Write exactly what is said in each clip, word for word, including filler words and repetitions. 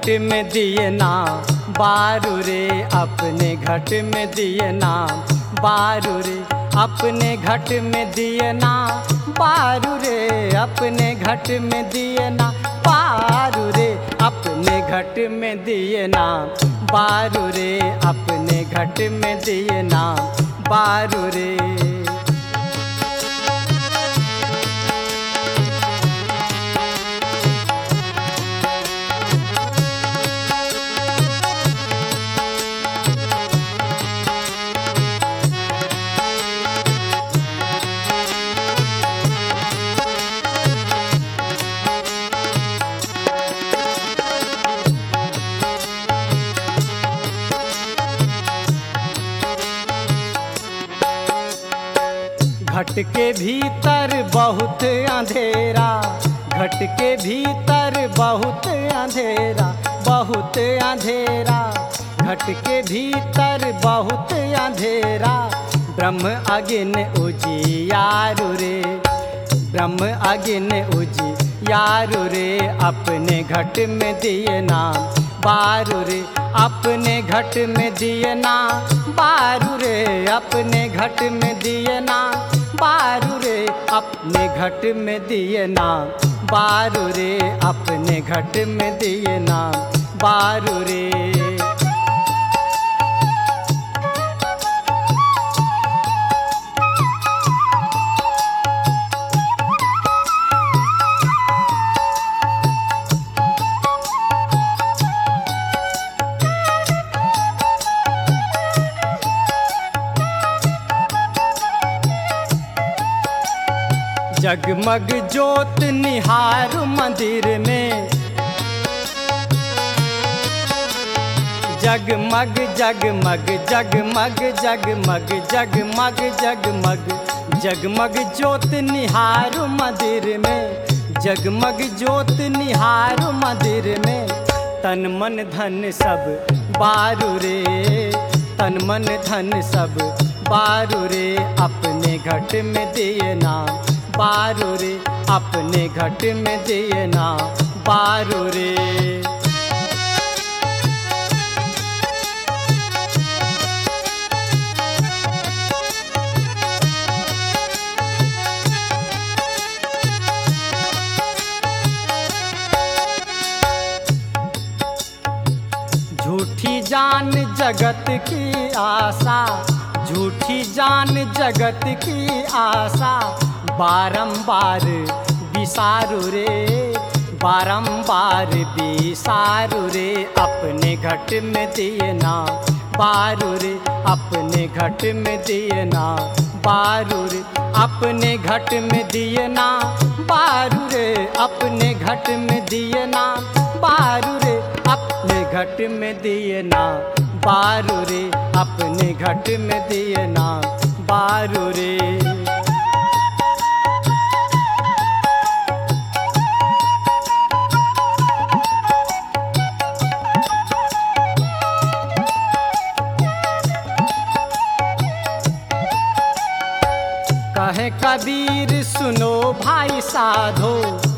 घट में दिए ना बारू रे, अपने घट में दिए ना बारू रे, अपने घट में दिए ना बारू रे, अपने घट में दिए ना बारू रे, अपने घट में दिए ना बारू रे, अपने घट में दिए ना बारू रे। घट के भीतर बहुत अंधेरा, घट के भीतर बहुत अंधेरा, बहुत अंधेरा, घट के भीतर बहुत अंधेरा, ब्रह्म अगिन उजियारू रे, ब्रह्म अगिन उजियारू रे, अपने घट में दिए ना बारू रे, अपने घट में दिए ना बारू रे, अपने घट में दिए ना बारू रे, अपने घट में दिए ना बारू रे, अपने घट में दिए ना बारू रे। जगमग ज्योत निहार मंदिर में, जगमग जगमग जगमग जगमग जगमग जगमग जगमग ज्योत निहार मंदिर में, जगमग ज्योत निहार मंदिर में, तन मन धन सब बारू रे, तन मन धन सब बारू रे, अपने घट में दिए ना बारू रे, अपने घट में दिए ना बारू रे। झूठी जान जगत की आशा, झूठी जान जगत की आशा, बारंबार बिसारू रे, बारंबार बिसारू रे, अपने घट में दिए ना बारू रे, अपने घट में दिए ना बारू रे, अपने घट में दिए ना बारू रे, अपने घट में दिए ना बारू रे, अपने घट में दिए ना बारू रे, अपने घट में दिए ना बारू रे। कहे कबीर सुनो भाई साधो,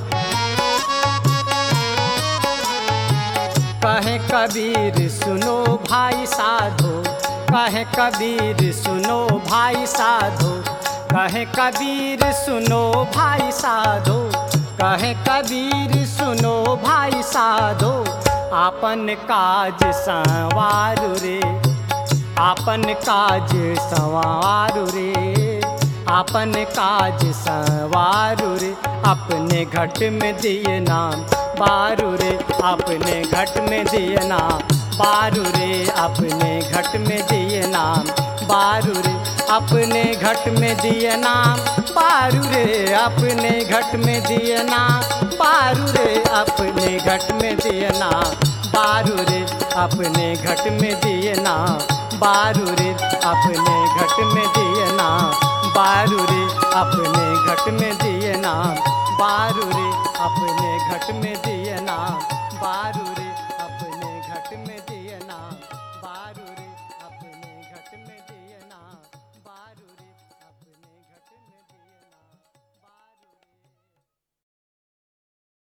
कहे कबीर सुनो भाई साधो, कहे कबीर सुनो भाई साधो, कहे कबीर सुनो भाई साधो, कहे कबीर सुनो भाई साधो, आपन काज संवारू रे, आपन काज संवारू रे, आपन काज संवारू रे, अपने घट में दिए नाम बारू रे, अपने घट में दिए नाम बारू रे, अपने घट में दिए नाम बारू रे, अपने घट में दिए नाम बारू रे, अपने घट में दिए नाम बारू रे, अपने घट में दिए नाम बारू रे, अपने घट में दिए नाम बारू रे, अपने घट में दिए नाम बारू रे, अपने घट में दिए नाम बारू रे, अपने घट में दिए नाम बारू रे।